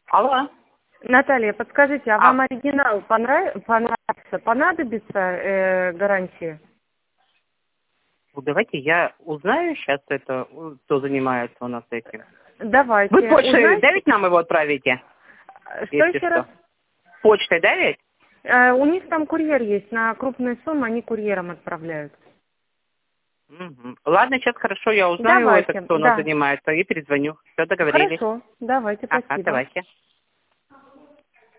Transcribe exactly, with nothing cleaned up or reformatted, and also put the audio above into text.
Алло. Наталья, подскажите, а А, вам оригинал понрав... понравится, понадобится э, гарантия? ну, давайте я узнаю сейчас это, кто занимается у нас этим. Вы Давайте, почтой, да, узнайте. ведь нам его отправите, Что если еще раз? что? Почтой, да, ведь? Э, у них там курьер есть, на крупные суммы они курьером отправляют. Мгм. Ладно, сейчас хорошо, я узнаю, это Давайте, кто у нас да. занимается, и перезвоню. Все, договорились. Хорошо, давайте, Ага, спасибо. давайте.